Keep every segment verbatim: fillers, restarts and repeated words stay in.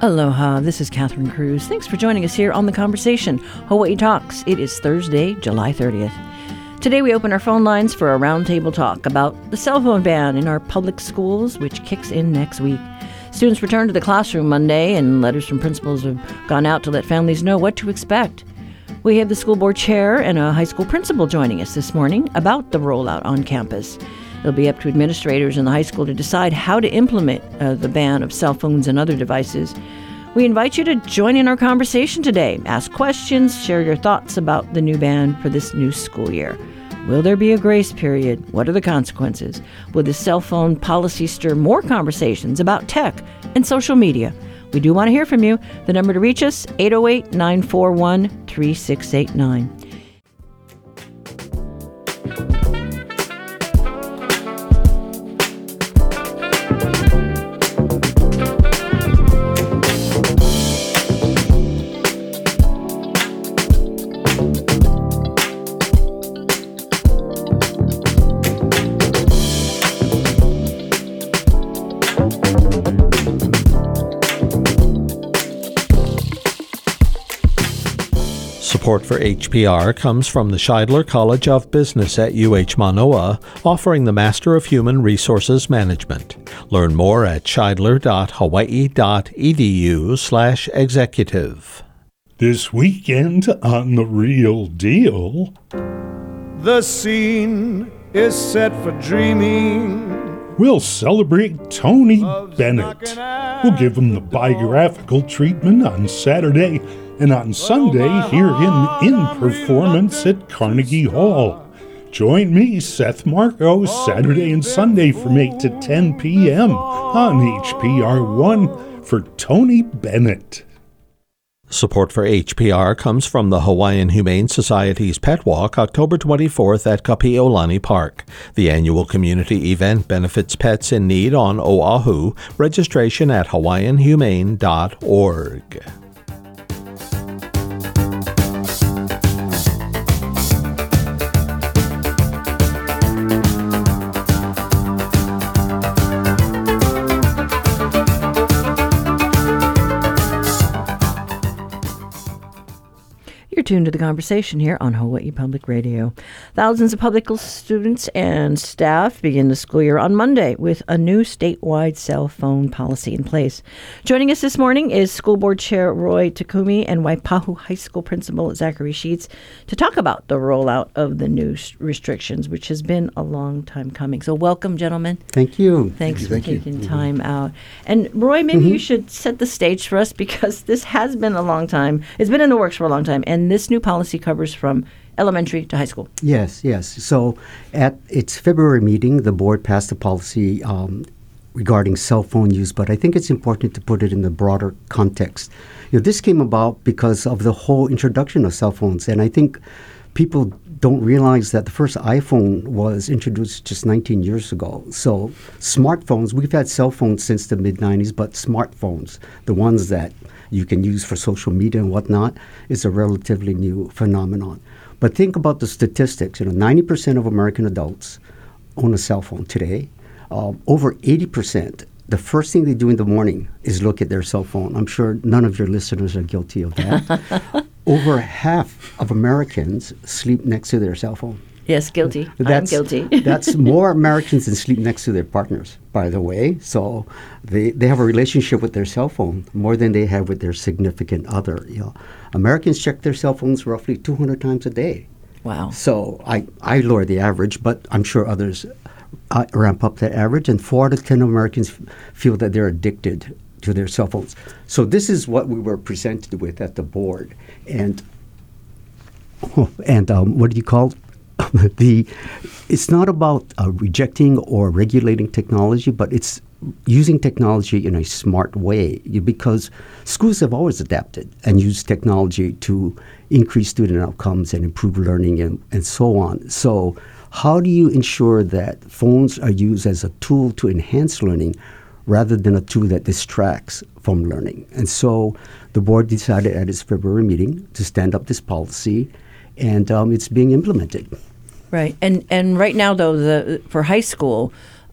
Aloha, this is Catherine Cruz. Thanks for joining us here on The Conversation, Hawaii Talks. It is Thursday, July thirtieth. Today we open our phone lines for a roundtable talk about the cell phone ban in our public schools, which kicks in next week. Students return to the classroom Monday, and letters from principals have gone out to let families know what to expect. We have the school board chair and a high school principal joining us this morning about the rollout on campus. It'll be up to administrators in the high school to decide how to implement uh, the ban of cell phones and other devices. We invite you to join in our conversation today. Ask questions, share your thoughts about the new ban for this new school year. Will there be a grace period? What are the consequences? Will the cell phone policy stir more conversations about tech and social media? We do want to hear from you. The number to reach us, eight oh eight, nine four one, three six eight nine. Support for H P R comes from the Shidler College of Business at U H Manoa, offering the Master of Human Resources Management. Learn more at shidler.hawaii.edu slash executive. This weekend on The Real Deal, the scene is set for dreaming. We'll celebrate Tony Bennett. We'll give him the biographical treatment on Saturday, and on Sunday, hear him in performance at Carnegie Hall. Join me, Seth Marco, Saturday and Sunday from eight to ten p.m. on H P R one for Tony Bennett. Support for H P R comes from the Hawaiian Humane Society's Pet Walk, October twenty-fourth at Kapi'olani Park. The annual community event benefits pets in need on Oahu. Registration at hawaiian humane dot org. You're tuned to The Conversation here on Hawaii Public Radio. Thousands of public students and staff begin the school year on Monday with a new statewide cell phone policy in place. Joining us this morning is School Board Chair Roy Takumi and Waipahu High School Principal Zachary Sheets to talk about the rollout of the new restrictions, which has been a long time coming. So welcome, gentlemen. Thank you. Thanks Thank for you. taking Thank time mm-hmm. out. And Roy, maybe mm-hmm. you should set the stage for us, because this has been a long time. It's been in the works for a long time. And this new policy covers from elementary to high school. Yes, yes. So at its February meeting, the board passed a policy um, regarding cell phone use, but I think it's important to put it in the broader context. You know, this came about because of the whole introduction of cell phones, and I think people don't realize that the first iPhone was introduced just nineteen years ago. So smartphones, we've had cell phones since the mid nineties, but smartphones, the ones that you can use for social media and whatnot, is a relatively new phenomenon. But think about the statistics. You know, ninety percent of American adults own a cell phone today. Uh, over eighty percent, the first thing they do in the morning is look at their cell phone. I'm sure none of your listeners are guilty of that. Over half of Americans sleep next to their cell phone. Yes, guilty. That's, I'm guilty. That's more Americans than sleep next to their partners, by the way. So they, they have a relationship with their cell phone more than they have with their significant other. You know, Americans check their cell phones roughly two hundred times a day. Wow. So I, I lower the average, but I'm sure others uh, ramp up that average. And four out of ten Americans f- feel that they're addicted to their cell phones. So this is what we were presented with at the board. And, oh, and um, what do you call it? the it's not about uh, rejecting or regulating technology, but it's using technology in a smart way, because schools have always adapted and used technology to increase student outcomes and improve learning and, and so on. So how do you ensure that phones are used as a tool to enhance learning rather than a tool that distracts from learning? And so the board decided at its February meeting to stand up this policy, and um, it's being implemented. Right. And and right now, though, the for high school,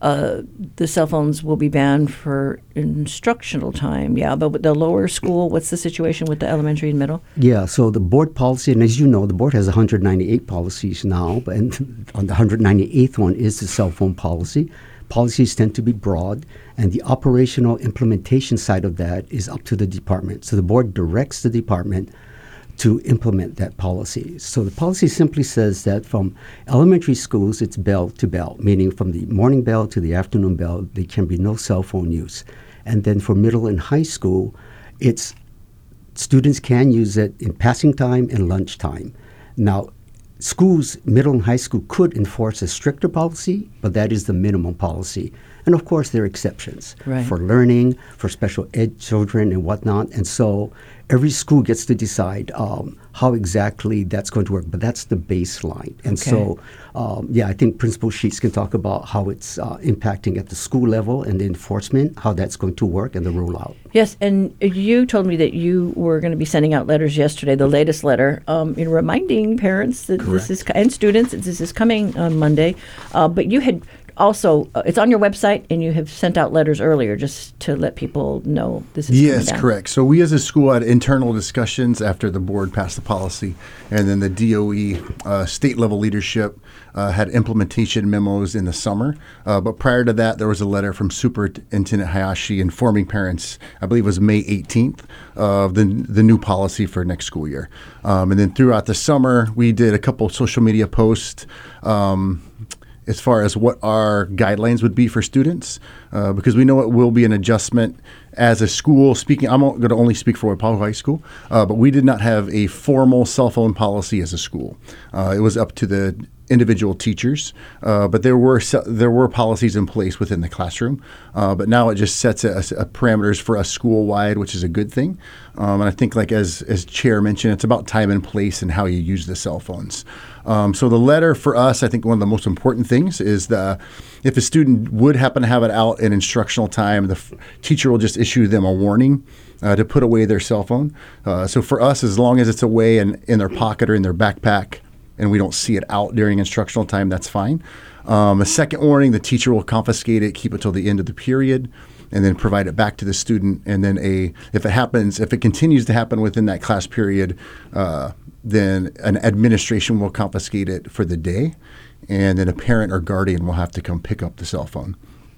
uh, the cell phones will be banned for instructional time. Yeah, but with the lower school, what's the situation with the elementary and middle? Yeah, so the board policy, and as you know, the board has one hundred ninety-eight policies now, but and on the one hundred ninety-eighth one is the cell phone policy. Policies tend to be broad, and the operational implementation side of that is up to the department. So the board directs the department to implement that policy. So the policy simply says that from elementary schools, it's bell to bell, meaning from the morning bell to the afternoon bell, there can be no cell phone use. And then for middle and high school, it's students can use it in passing time and lunchtime. Now, schools, middle and high school, could enforce a stricter policy, but that is the minimum policy. And of course, there are exceptions Right. for learning, for special ed children and whatnot. And so every school gets to decide um, how exactly that's going to work, but that's the baseline. And Okay. so, um, yeah, I think Principal Sheets can talk about how it's uh, impacting at the school level and the enforcement, how that's going to work and the rollout. Yes, and you told me that you were going to be sending out letters yesterday, the latest letter, um, in reminding parents that this is, and students that this is coming on Monday. Uh, but you had also, uh, it's on your website, and you have sent out letters earlier just to let people know this is Yes, coming down. correct. So we as a school had internal discussions after the board passed the policy, and then the D O E uh, state level leadership uh, had implementation memos in the summer. Uh, but prior to that, there was a letter from Superintendent Hayashi informing parents, I believe it was May eighteenth, of the, the new policy for next school year. Um, and then throughout the summer, we did a couple social media posts um, as far as what our guidelines would be for students, uh, because we know it will be an adjustment as a school. Speaking, I'm going to only speak for Waipahu High School, uh, but we did not have a formal cell phone policy as a school. Uh, it was up to the individual teachers, uh, but there were se- there were policies in place within the classroom. Uh, but now it just sets a, a parameters for us school wide, which is a good thing. Um, and I think, like as as Chair mentioned, it's about time and place and how you use the cell phones. Um, so the letter for us, I think one of the most important things is the if a student would happen to have it out in instructional time, the f- teacher will just issue them a warning uh, to put away their cell phone. Uh, so for us, as long as it's away in, in their pocket or in their backpack, and we don't see it out during instructional time, that's fine. Um, a second warning, the teacher will confiscate it, keep it till the end of the period, and then provide it back to the student. And then a, if it happens, if it continues to happen within that class period, uh, then an administration will confiscate it for the day, and then a parent or guardian will have to come pick up the cell phone.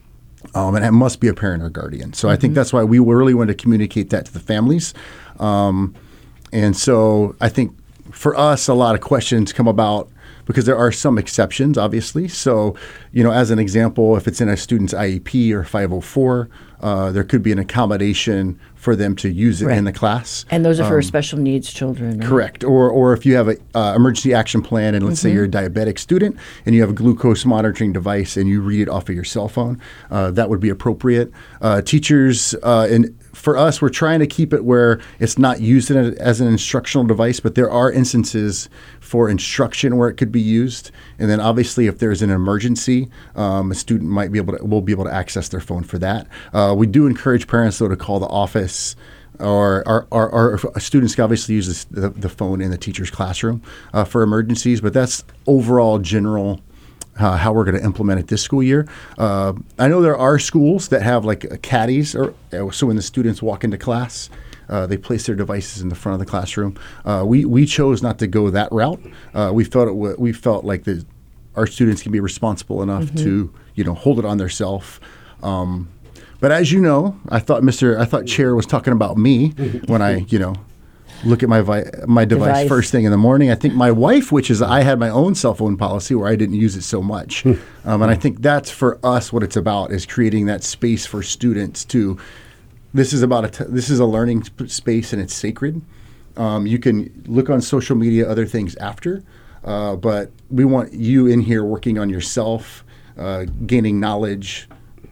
Um, and it must be a parent or guardian. So mm-hmm. I think that's why we really want to communicate that to the families. Um, and so I think for us, a lot of questions come about because there are some exceptions, obviously. So, you know, as an example, if it's in a student's I E P or five oh four, uh, there could be an accommodation for them to use it Right. in the class. And those are for Um, special needs children. Right? Correct. Or or if you have a uh, emergency action plan, and let's Mm-hmm. say you're a diabetic student and you have a glucose monitoring device and you read it off of your cell phone, uh, that would be appropriate. Uh, teachers, uh, and for us, we're trying to keep it where it's not used in a, as an instructional device, but there are instances for instruction where it could be used. And then obviously, if there's an emergency, um, a student might be able to will be able to access their phone for that. Uh, we do encourage parents though to call the office. Or our, our, our students can obviously use this, the, the phone in the teacher's classroom uh, for emergencies, but that's overall general uh, how we're going to implement it this school year. Uh, I know there are schools that have like uh, caddies, or so when the students walk into class, uh, they place their devices in the front of the classroom. Uh, we we chose not to go that route. Uh, we felt it w- we felt like the our students can be responsible enough mm-hmm. to you know hold it on their self. Um, But as you know, I thought Mister I thought Chair was talking about me when I, you know, look at my vi- my device, Device. first thing in the morning. I think my wife, which is I had my own cell phone policy where I didn't use it so much, um, and I think that's for us what it's about is creating that space for students to. This is about a t- this is a learning sp- space and it's sacred. Um, you can look on social media, other things after, uh, but we want you in here working on yourself, uh, gaining knowledge.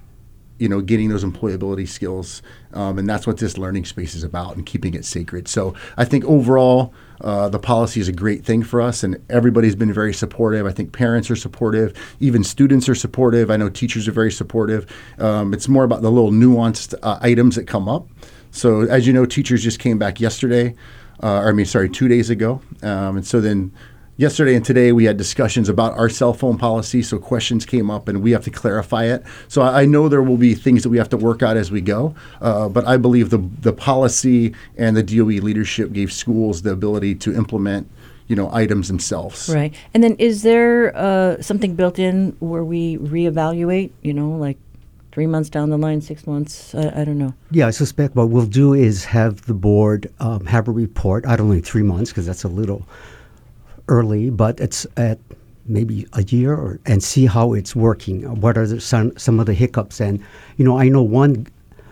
You know, getting those employability skills, um, and that's what this learning space is about, and keeping it sacred. So I think overall, uh, the policy is a great thing for us, and everybody's been very supportive. I think parents are supportive, even students are supportive. I know teachers are very supportive. Um, it's more about the little nuanced uh, items that come up. So as you know, teachers just came back yesterday, uh, or I mean, sorry, two days ago, um, and so then yesterday and today we had discussions about our cell phone policy, so questions came up and we have to clarify it. So I, I know there will be things that we have to work out as we go, uh, but I believe the the policy and the D O E leadership gave schools the ability to implement, you know, items themselves. Right. And then is there uh, something built in where we reevaluate, you know, like three months down the line, six months? I, I don't know. Yeah, I suspect what we'll do is have the board um, have a report, I don't know, three months, because that's a little early, but it's at maybe a year, or, and see how it's working. What are the, some, some of the hiccups? And, you know, I know one,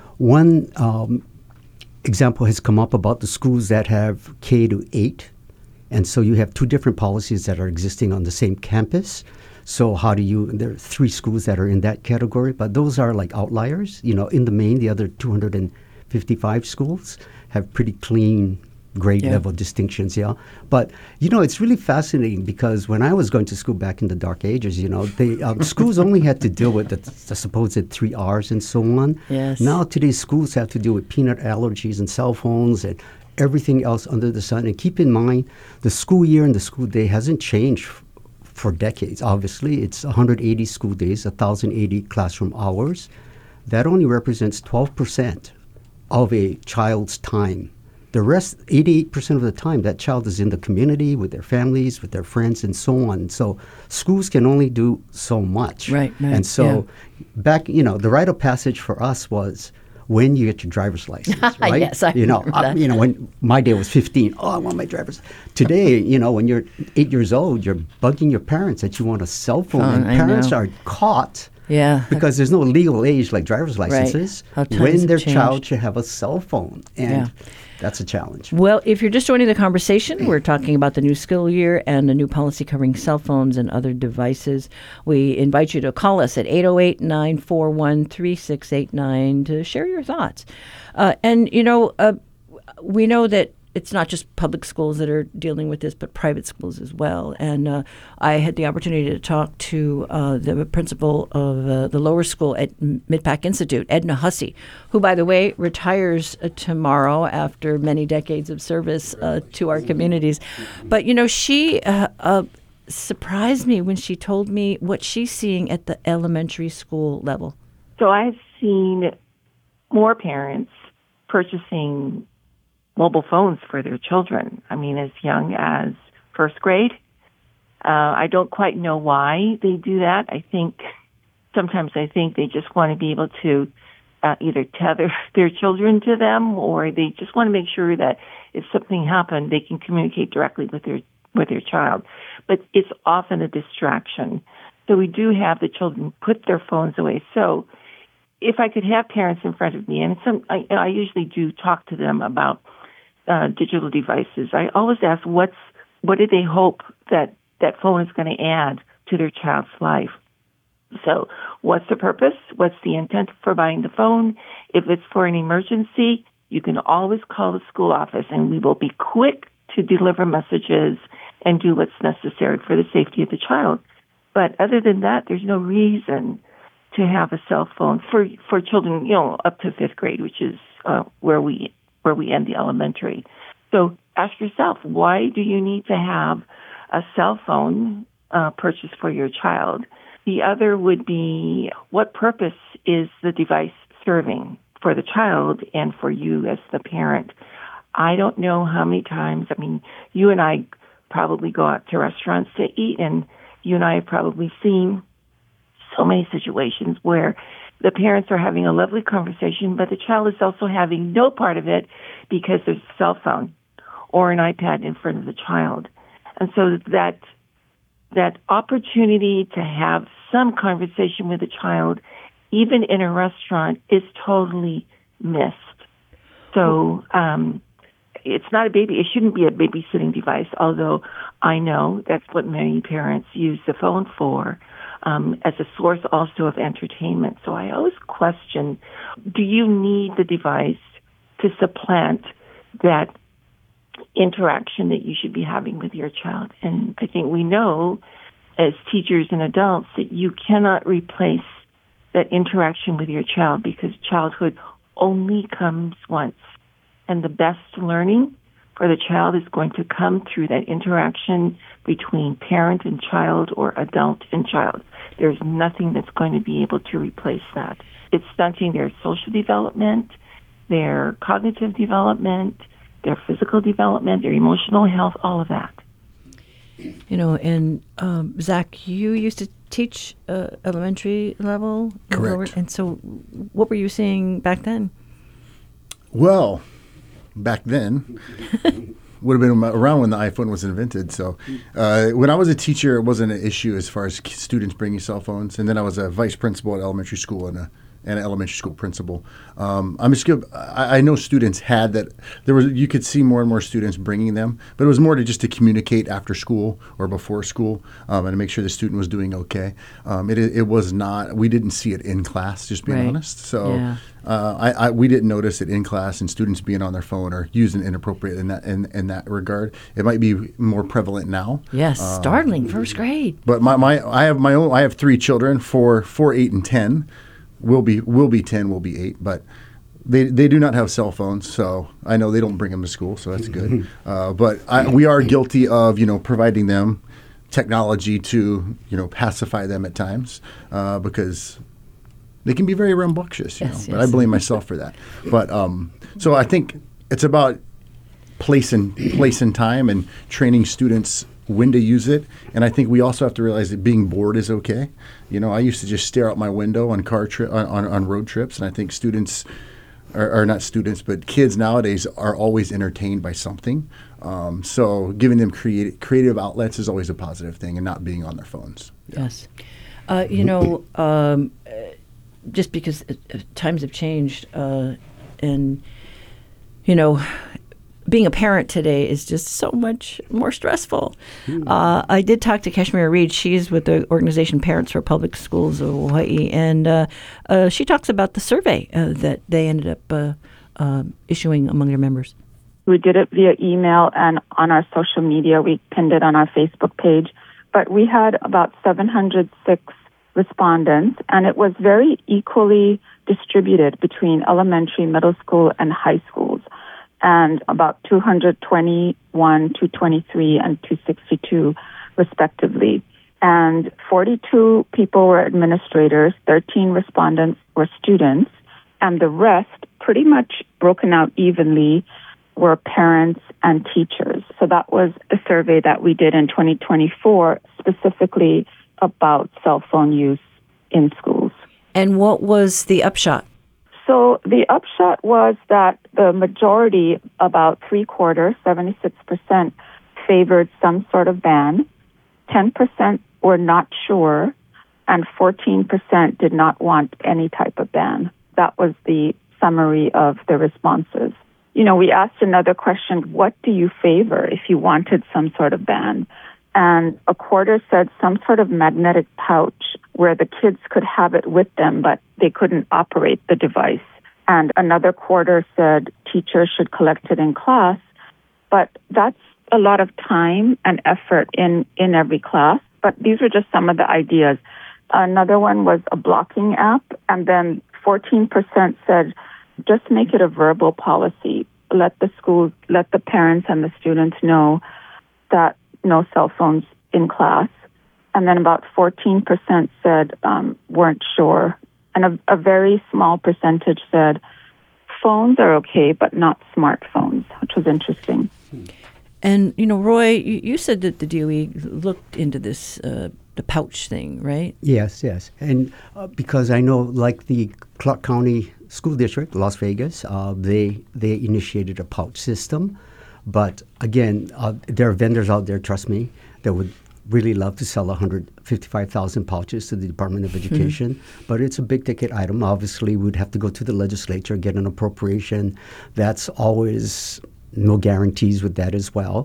one um, example has come up about the schools that have K to eight. And so you have two different policies that are existing on the same campus. So how do you, there are three schools that are in that category, but those are like outliers. You know, in the main, the other two hundred fifty-five schools have pretty clean grade Yeah. level distinctions, yeah. But, you know, it's really fascinating because when I was going to school back in the dark ages, you know, they, um, schools only had to deal with the, the supposed three R's and so on. Yes. Now today's schools have to deal with peanut allergies and cell phones and everything else under the sun. And keep in mind, the school year and the school day hasn't changed f- for decades. Obviously, it's one hundred eighty school days, one thousand eighty classroom hours. That only represents twelve percent of a child's time. The rest, eighty-eight percent of the time, that child is in the community with their families, with their friends, and so on. So schools can only do so much. Right, right, And so back, you know, the rite of passage for us was when you get your driver's license, right? Yes, I you know, remember I, that. you know, when my day was fifteen, oh, I want my driver's. Today, you know, when you're eight years old, you're bugging your parents that you want a cell phone, Phone, and I parents know. are caught. Yeah. Because there's no legal age like driver's licenses. How times When have their changed. child should have a cell phone, and Yeah. that's a challenge. Well, if you're just joining the conversation, we're talking about the new school year and a new policy covering cell phones and other devices. We invite you to call us at eight oh eight, nine four one, three six eight nine to share your thoughts. Uh, and, you know, uh, we know that it's not just public schools that are dealing with this, but private schools as well. And uh, I had the opportunity to talk to uh, the principal of uh, the lower school at Mid-Pac Institute, Edna Hussey, who, by the way, retires uh, tomorrow after many decades of service uh, to our communities. But, you know, she uh, uh, surprised me when she told me what she's seeing at the elementary school level. So I've seen more parents purchasing mobile phones for their children. I mean, as young as first grade. Uh, I don't quite know why they do that. I think sometimes I think they just want to be able to uh, either tether their children to them, or they just want to make sure that if something happened, they can communicate directly with their with their child. But it's often a distraction. So we do have the children put their phones away. So if I could have parents in front of me, and some I, I usually do talk to them about Uh, digital devices, I always ask what's what do they hope that that phone is going to add to their child's life. So what's the purpose? What's the intent for buying the phone? If it's for an emergency, you can always call the school office and we will be quick to deliver messages and do what's necessary for the safety of the child. But other than that, there's no reason to have a cell phone for, for children, you know, up to fifth grade, which is uh, where we where we end the elementary. So ask yourself, why do you need to have a cell phone uh, purchased for your child? The other would be, what purpose is the device serving for the child and for you as the parent? I don't know how many times, I mean, you and I probably go out to restaurants to eat, and you and I have probably seen so many situations where the parents are having a lovely conversation, but the child is also having no part of it because there's a cell phone or an iPad in front of the child. And so that that opportunity to have some conversation with a child, even in a restaurant, is totally missed. So um, it's not a baby. It shouldn't be a babysitting device, although I know that's what many parents use the phone for. Um, as a source also of entertainment. So I always question, do you need the device to supplant that interaction that you should be having with your child? And I think we know as teachers and adults that you cannot replace that interaction with your child because childhood only comes once. And the best learning for the child is going to come through that interaction between parent and child or adult and child. There's nothing that's going to be able to replace that. It's stunting their social development, their cognitive development, their physical development, their emotional health, all of that. You know, and um, Zach, you used to teach uh, elementary level. Correct. And so what were you seeing back then? Well, back then, would have been around when the iPhone was invented. So uh, when I was a teacher, it wasn't an issue as far as students bringing cell phones. And then I was a vice principal at elementary school and a and an elementary school principal. Um, I'm just good. I, I know students had that. There was you could see more and more students bringing them, but it was more to just to communicate after school or before school um, and to make sure the student was doing okay. Um, it it was not. We didn't see it in class, just being right. honest. So yeah. uh, I, I we didn't notice it in class and students being on their phone or using inappropriate in that in, in that regard. It might be more prevalent now. Yes, um, startling, first grade. But my, my I have my own. I have three children, four four, eight, and ten. Will be will be ten, will be eight, but they they do not have cell phones, so I know they don't bring them to school, so that's good. Uh, but I, we are guilty of you know providing them technology to you know pacify them at times uh, because they can be very rambunctious, you yes, know. Yes. But I blame myself for that. But um, so I think it's about place and place and time and training students when to use it. And I think we also have to realize that being bored is okay. You know, I used to just stare out my window on car tri- on, on, on road trips, and I think students, are, are not students, but kids nowadays are always entertained by something. Um, so giving them creative, creative outlets is always a positive thing, and not being on their phones. Yeah. Yes. Uh, you know, um, just because uh, times have changed, uh, and, you know, being a parent today is just so much more stressful. Mm. Uh, I did talk to Kashmir Reed. She's with the organization Parents for Public Schools of Hawaii, and uh, uh, she talks about the survey uh, that they ended up uh, uh, issuing among their members. We did it via email and on our social media. We pinned it on our Facebook page. But we had about seven hundred six respondents, and it was very equally distributed between elementary, middle school, and high schools. And about two hundred twenty-one, two twenty-three, and two sixty-two, respectively. And forty-two people were administrators, thirteen respondents were students, and the rest, pretty much broken out evenly, were parents and teachers. So that was a survey that we did in twenty twenty-four, specifically about cell phone use in schools. And what was the upshot? So the upshot was that the majority, about three-quarters, seventy-six percent, favored some sort of ban, ten percent were not sure, and fourteen percent did not want any type of ban. That was the summary of the responses. You know, we asked another question, what do you favor if you wanted some sort of ban? And a quarter said some sort of magnetic pouch where the kids could have it with them, but they couldn't operate the device. And another quarter said teachers should collect it in class, but that's a lot of time and effort in, in every class. But these were just some of the ideas. Another one was a blocking app, and then fourteen percent said just make it a verbal policy. Let the schools, let the parents and the students know that no cell phones in class. And then about fourteen percent said um, weren't sure. And a, a very small percentage said phones are okay, but not smartphones, which was interesting. And, you know, Roy, you, you said that the D O E looked into this, uh, the pouch thing, right? Yes, yes. And uh, because I know, like the Clark County School District, Las Vegas, uh, they they initiated a pouch system. But again, uh, there are vendors out there, trust me, that would really love to sell one hundred fifty-five thousand pouches to the Department of Education. Mm-hmm. But it's a big ticket item. Obviously, we'd have to go to the legislature, get an appropriation. That's always no guarantees with that as well.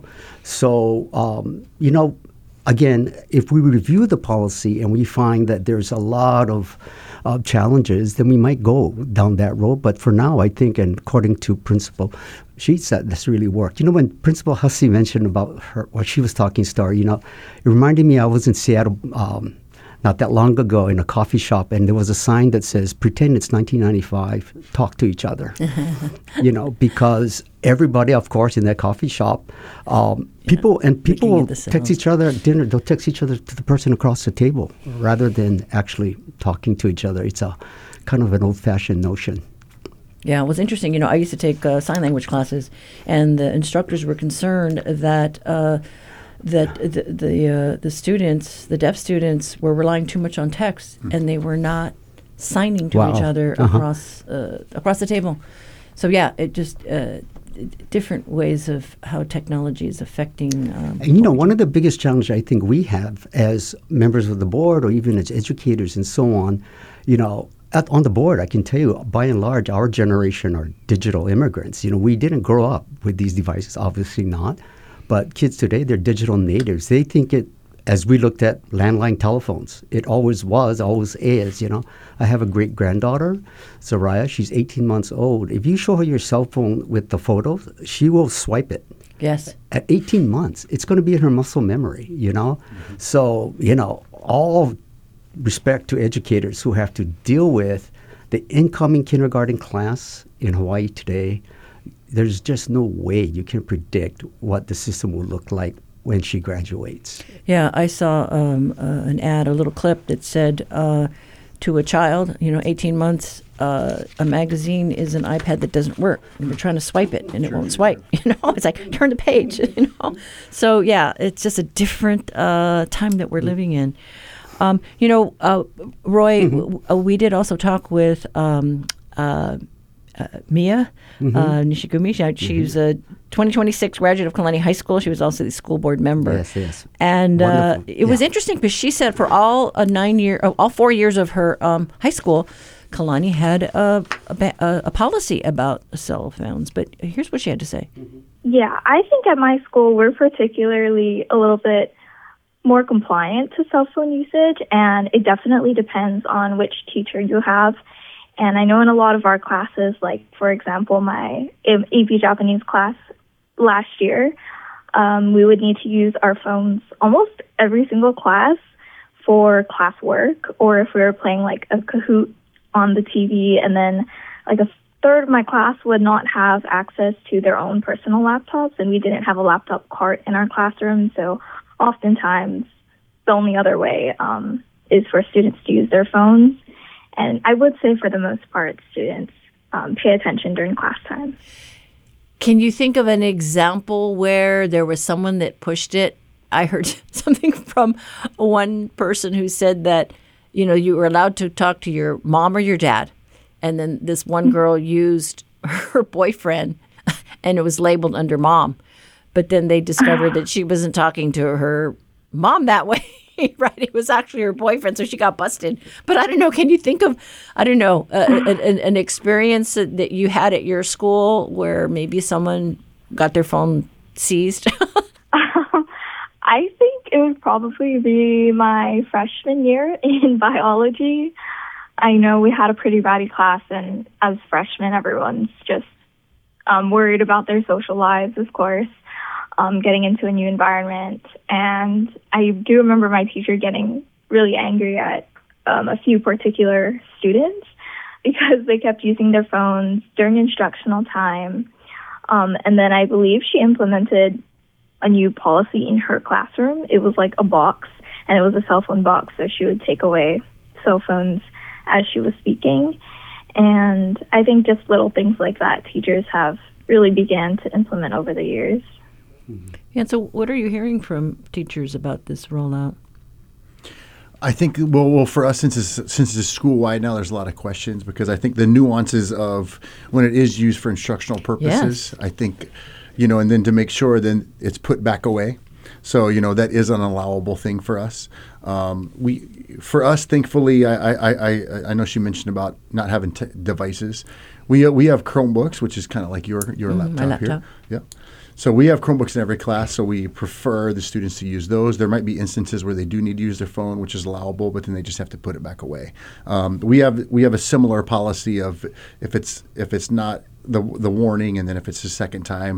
So, um, you know, again, if we review the policy and we find that there's a lot of uh, challenges, then we might go down that road. But for now, I think, and according to Principal Sheets, that this really worked. You know, when Principal Hussey mentioned about her, what she was talking, Star, you know, it reminded me I was in Seattle um, not that long ago in a coffee shop, and there was a sign that says, pretend it's nineteen ninety-five, talk to each other. You know, because everybody, of course, in that coffee shop, um, yeah. people and people will text each other at dinner. They'll text each other to the person across the table rather than actually talking to each other. It's a kind of an old-fashioned notion. Yeah, it was interesting. You know, I used to take uh, sign language classes, and the instructors were concerned that uh, that the the, uh, the students, the deaf students, were relying too much on text, mm. and they were not signing to wow. each other uh-huh. across uh, across the table. So yeah, it just uh, different ways of how technology is affecting. Um, and you know, one of the biggest challenges I think we have as members of the board, or even as educators and so on, you know. At, on the board, I can tell you, by and large, our generation are digital immigrants. You know, we didn't grow up with these devices, obviously not. But kids today, they're digital natives. They think it, as we looked at landline telephones, it always was, always is, you know. I have a great-granddaughter, Soraya. She's eighteen months old. If you show her your cell phone with the photos, she will swipe it. Yes. At eighteen months, it's going to be in her muscle memory, you know. Mm-hmm. So, you know, all respect to educators who have to deal with the incoming kindergarten class in Hawaii today. There's just no way you can predict what the system will look like when she graduates. Yeah, I saw um, uh, an ad, a little clip that said uh, to a child, you know, eighteen months, uh, a magazine is an iPad that doesn't work. And you're trying to swipe it, and it won't swipe. You know, it's like, turn the page, you know. So, yeah, it's just a different uh, time that we're living in. Um, you know, uh, Roy, mm-hmm. w- w- we did also talk with um, uh, uh, Mia mm-hmm. uh, Nishigumi. She, mm-hmm. She's a twenty twenty-six graduate of Kalani High School. She was also the school board member. Yes, yes. And uh, it yeah. was interesting because she said for all uh, nine year, uh, all four years of her um, high school, Kalani had a, a, a policy about cell phones. But here's what she had to say. Mm-hmm. Yeah, I think at my school we're particularly a little bit more compliant to cell phone usage, and it definitely depends on which teacher you have. And I know in a lot of our classes, like, for example, my A P Japanese class last year, um, we would need to use our phones almost every single class for classwork, or if we were playing, like, a Kahoot on the T V, and then, like, a third of my class would not have access to their own personal laptops, and we didn't have a laptop cart in our classroom, so oftentimes, the only other way um, is for students to use their phones. And I would say for the most part, students um, pay attention during class time. Can you think of an example where there was someone that pushed it? I heard something from one person who said that, you know, you were allowed to talk to your mom or your dad. And then this one girl used her boyfriend, and it was labeled under mom. But then they discovered that she wasn't talking to her mom that way, right? It was actually her boyfriend, so she got busted. But I don't know, can you think of, I don't know, uh, an, an experience that, that you had at your school where maybe someone got their phone seized? um, I think it would probably be my freshman year in biology. I know we had a pretty rowdy class, and as freshmen, everyone's just um, worried about their social lives, of course. Um, getting into a new environment. And I do remember my teacher getting really angry at um, a few particular students because they kept using their phones during instructional time. Um, and then I believe she implemented a new policy in her classroom. It was like a box, and it was a cell phone box, so she would take away cell phones as she was speaking. And I think just little things like that teachers have really began to implement over the years. Yeah, so what are you hearing from teachers about this rollout? I think, well, well, for us, since it's, since it's school-wide now, there's a lot of questions because I think the nuances of when it is used for instructional purposes, yes. I think, you know, and then to make sure then it's put back away. So, you know, that is an allowable thing for us. Um, we, for us, thankfully, I, I, I, I know she mentioned about not having t- devices. We uh, we have Chromebooks, which is kind of like your your mm, laptop, laptop here. Yeah. So we have Chromebooks in every class, so we prefer the students to use those. There might be instances where they do need to use their phone, which is allowable, but then they just have to put it back away. Um, we have we have a similar policy of if it's if it's not the the warning, and then if it's the second time,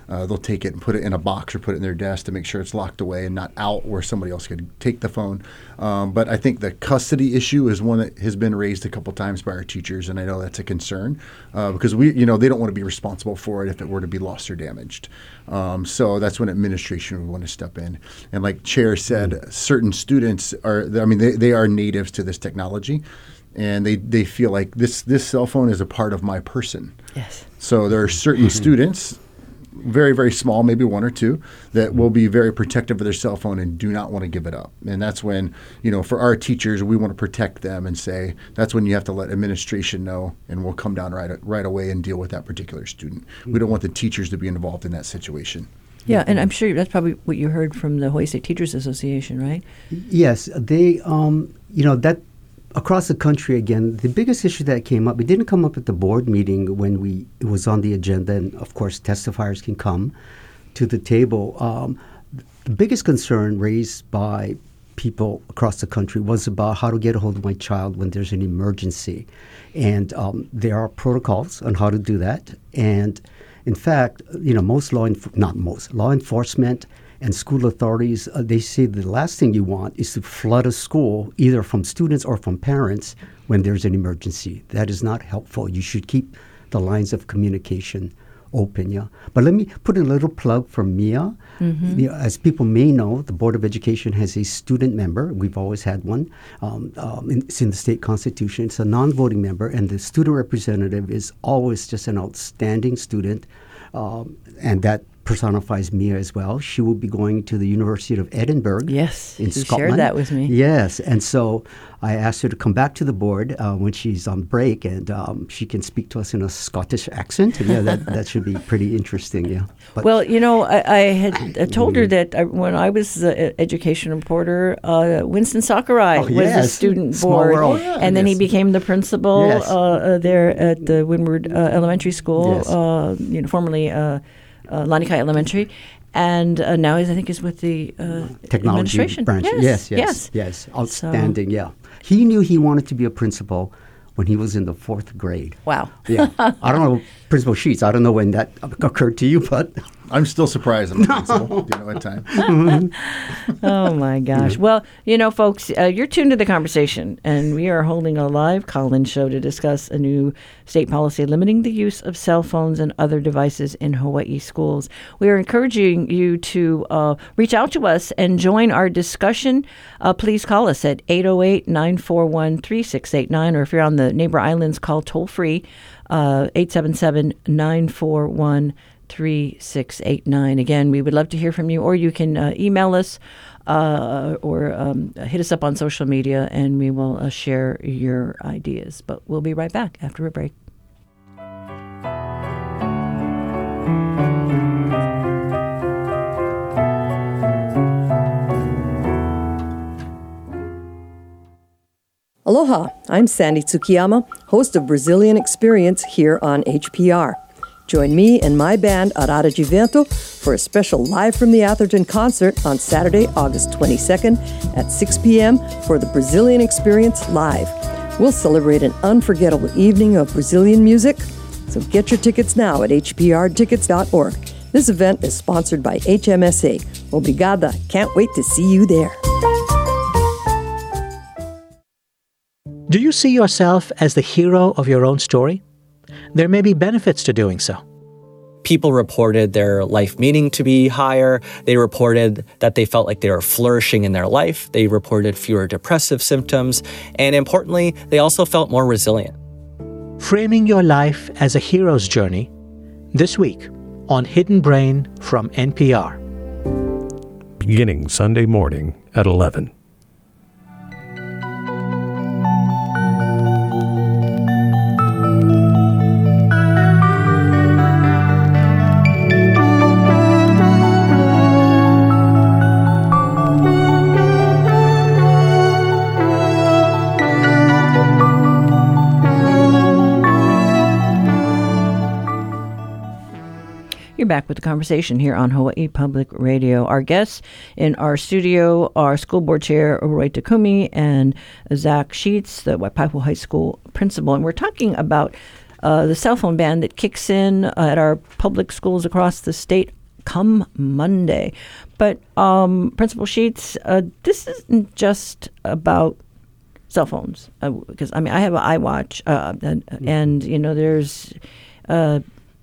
Uh, they'll take it and put it in a box or put it in their desk to make sure it's locked away and not out where somebody else could take the phone. Um, but I think the custody issue is one that has been raised a couple times by our teachers, and I know that's a concern uh, because we, you know, they don't want to be responsible for it if it were to be lost or damaged. Um, so that's when administration would want to step in. And like Chair said, mm. certain students are, I mean, they, they are natives to this technology. And they, they feel like this, this cell phone is a part of my person. Yes. So there are certain mm-hmm. students, very, very small, maybe one or two, that will be very protective of their cell phone and do not want to give it up. And that's when, you know, for our teachers, we want to protect them and say, that's when you have to let administration know, and we'll come down right, right away and deal with that particular student. Mm-hmm. We don't want the teachers to be involved in that situation. Yeah, and I'm sure that's probably what you heard from the Hawaii State Teachers Association, right? Yes, they, um, you know, that across the country, again, the biggest issue that came up, it didn't come up at the board meeting when we it was on the agenda, and of course testifiers can come to the table. Um, the biggest concern raised by people across the country was about how to get a hold of my child when there's an emergency. And um, there are protocols on how to do that. And in fact, you know, most law, enf- not most, law enforcement and school authorities, uh, they say the last thing you want is to flood a school, either from students or from parents, when there's an emergency. That is not helpful. You should keep the lines of communication open, yeah. But let me put in a little plug for M I A. Mm-hmm. You know, as people may know, the Board of Education has a student member. We've always had one. Um, um, in, it's in the state constitution. It's a non-voting member, and the student representative is always just an outstanding student, um, and that personifies M I A as well. She will be going to the University of Edinburgh. Yes, in you Scotland. shared that with me. Yes, and so I asked her to come back to the board uh, when she's on break, and um, she can speak to us in a Scottish accent. And yeah, that, that should be pretty interesting. Yeah. But well, you know, I, I had I told her that I, when I was the education reporter, uh, Winston Sakurai oh, was yes. the student Small board, world. Oh, yeah. and then yes. he became the principal yes. uh, uh, there at the Windward uh, Elementary School, yes. uh, you know, formerly uh, uh, Lanikai Elementary. And uh, now he's, I think, is with the uh, technology administration branch. Yes, yes, yes, yes. yes. Outstanding. So. Yeah, he knew he wanted to be a principal when he was in the fourth grade. Wow. Yeah, I don't know, Principal Sheets. I don't know when that occurred to you, but I'm still surprised I'm a principal. You know, at time. Oh my gosh. Well, you know, folks, uh, you're tuned to the conversation, and we are holding a live call-in show to discuss a new state policy limiting the use of cell phones and other devices in Hawaii schools. We are encouraging you to uh, reach out to us and join our discussion. Uh, please call us at eight oh eight, nine four one, three six eight nine, or if you're on the neighbor islands, call toll-free uh, eight seven seven, nine four one, three six eight nine. Again, we would love to hear from you, or you can uh, email us uh, or um, hit us up on social media, and we will uh, share your ideas. But we'll be right back after a break. Aloha, I'm Sandy Tsukiyama, host of Brazilian Experience here on H P R. Join me and my band Arara de Vento for a special Live from the Atherton concert on Saturday, August twenty-second at six p.m. for the Brazilian Experience Live. We'll celebrate an unforgettable evening of Brazilian music, so get your tickets now at h p r tickets dot org. This event is sponsored by H M S A. Obrigada. Can't wait to see you there. Do you see yourself as the hero of your own story? There may be benefits to doing so. People reported their life meaning to be higher. They reported that they felt like they were flourishing in their life. They reported fewer depressive symptoms. And importantly, they also felt more resilient. Framing your life as a hero's journey, this week on Hidden Brain from N P R. Beginning Sunday morning at eleven. You're back with the conversation here on Hawaii Public Radio. Our guests in our studio are School Board Chair Roy Takumi and Zach Sheets, the Waipahu High School principal. And we're talking about uh, the cell phone ban that kicks in uh, at our public schools across the state come Monday. But um, Principal Sheets, uh, this isn't just about cell phones, uh, because I mean I have an iWatch, uh, and, and you know there's uh,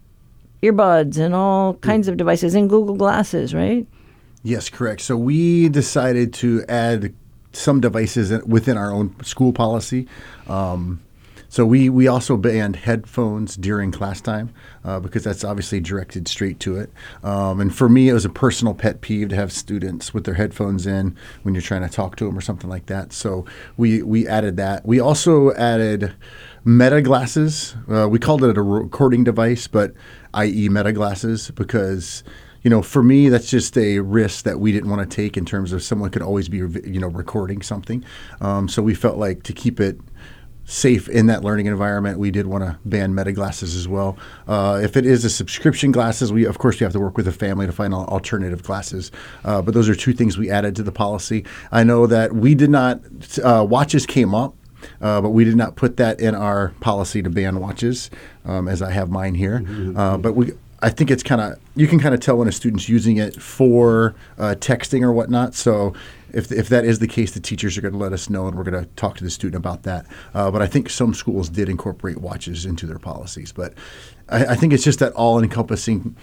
earbuds and all kinds of devices and Google Glasses, right? Yes, correct. So we decided to add some devices within our own school policy. Um, so we, we also banned headphones during class time uh, because that's obviously directed straight to it. Um, and for me, it was a personal pet peeve to have students with their headphones in when you're trying to talk to them or something like that. So we, we added that. We also added Meta glasses. Uh, we called it a recording device, but that is Meta glasses because you know, for me, that's just a risk that we didn't want to take in terms of someone could always be, you know, recording something. Um, so we felt like to keep it safe in that learning environment, we did want to ban Meta glasses as well. Uh, if it is a subscription glasses, we of course we have to work with the family to find alternative glasses. Uh, but those are two things we added to the policy. I know that we did not, uh, watches came up. Uh, but we did not put that in our policy to ban watches, um, as I have mine here. Mm-hmm. Uh, but we, I think it's kind of, you can kind of tell when a student's using it for uh, texting or whatnot. So if if that is the case, the teachers are going to let us know, and we're going to talk to the student about that. Uh, but I think some schools did incorporate watches into their policies. But I, I think it's just that all-encompassing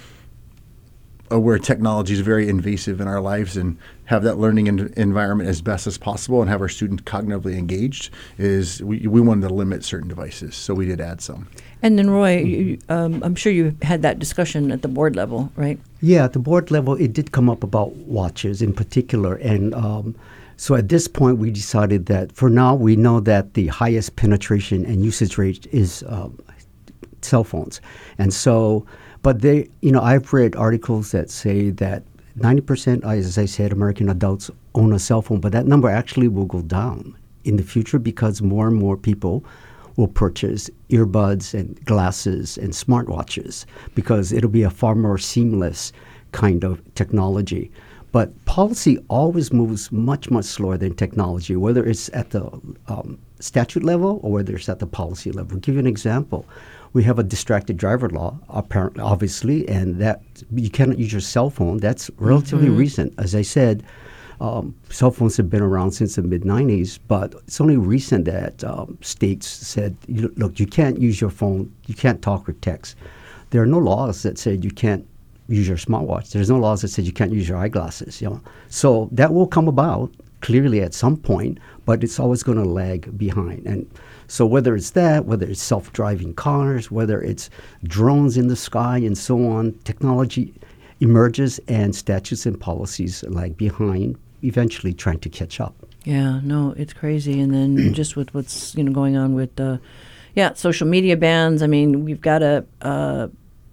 uh, where technology is very invasive in our lives, and have that learning en- environment as best as possible and have our students cognitively engaged is we, we wanted to limit certain devices. So we did add some. And then, Roy, you, um, I'm sure you had that discussion at the board level, right? Yeah, at the board level, it did come up about watches in particular. And um, so at this point, we decided that for now, we know that the highest penetration and usage rate is um, cell phones. And so, but they, you know, I've read articles that say that ninety percent, as I said, American adults own a cell phone, but that number actually will go down in the future because more and more people will purchase earbuds and glasses and smartwatches because it'll be a far more seamless kind of technology. But policy always moves much, much slower than technology, whether it's at the um, statute level or whether it's at the policy level. I'll give you an example. We have a distracted driver law, apparently, obviously, and that you cannot use your cell phone. That's relatively mm-hmm. recent. As I said, Um, cell phones have been around since the mid nineties, but it's only recent that um, states said, look, you can't use your phone, you can't talk or text. There are no laws that said you can't use your smartwatch. There's no laws that said you can't use your eyeglasses. You know? So that will come about clearly at some point, but it's always going to lag behind. And so whether it's that, whether it's self-driving cars, whether it's drones in the sky and so on, technology emerges and statutes and policies lag behind, eventually trying to catch up. Yeah, no, it's crazy. And then just with what's you know going on with, uh, yeah, social media bans. I mean, we've got to uh,